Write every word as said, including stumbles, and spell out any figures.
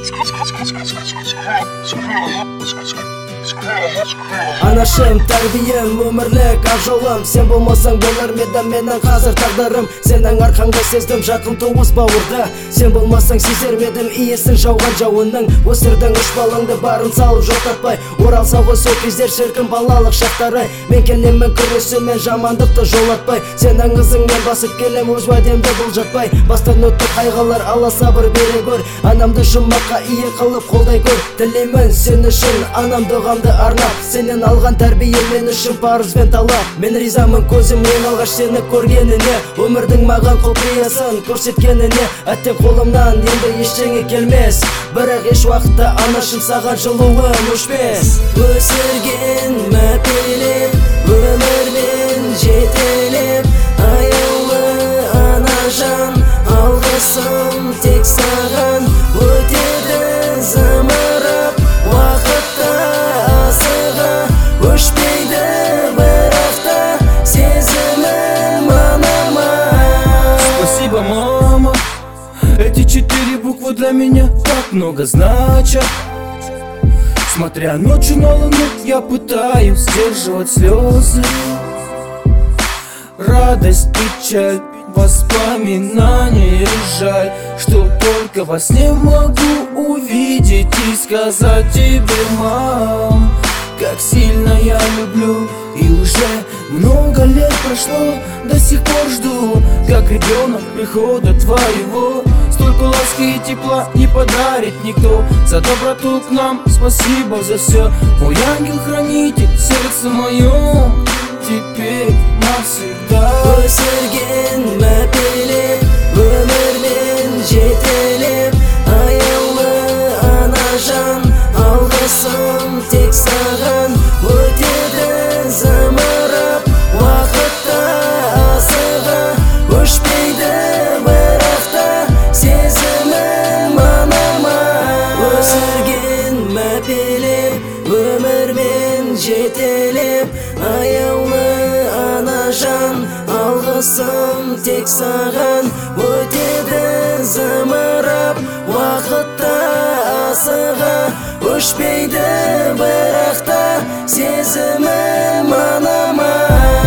Анашым, тәрбием, өмірлік ақ жолым. Сен болмасаң болар меді менің қазір тағдырым. Сенің арқаңда сездім жақын туыс бауырды. Сен болмасаң сезер медім иесін жауған жауының. Өсірдің үш балыңды барын салып жоқтатпай. Оралса ғой сол кездер шіркін балалық шақтары. Мен келемін күресімен жамандықты жолатпай. Сенің ызыңмен басып келем өз уәдемді бұлжатпай. Бастан өтті қайғылар, алла сабыр бере гөр. Анамды жұмаққа ие қылып қолдай көр. Тілеймін сен үшін анам дұғамды арнап. Сенен алған тәрбие мен үшін парыз бен талап. Мен ризамын көзім ең алғаш сені көргеніне. Өмірдің маған құпиясын көрсеткеніне. Әттең қолымнан енді ештеңе келмес. Бірақ еш уақытта анашым саған жылуым өшпес. Өсірген мәпелеп, өмірмен жетелеп, аяулы анажан, алғысым тек саған. Өтеді зымырап уақытта асыға, өшпейді бірақ та сезімім анама. Спасибо, мама, эти четыре буквы для меня так много значат. Смотря ночью на луну, я пытаюсь сдерживать слезы. Радость, печаль, воспоминания и жаль, что только во сне могу увидеть и сказать тебе, мам, как сильно я люблю. И уже много лет прошло, до сих пор жду, как ребенок прихода твоего. Столько ласки и тепла не подарит никто. За доброту к нам спасибо за все. Мой ангел-хранитель, сердце мое теперь навсегда. Өсірген мәпелеп, өмірмен жетелеп, аяулы анажан, алғысым тек саған. Өтеді зымырап уақытта асыға, өшпейді бірақ та сезімім анама. Өсірген мәпелеп, өмірмен жетелеп, аяулы анажан, алғысым тек саған. Өтеді зымырап уақытта асыға, өшпейді бірақ та сезімім анама.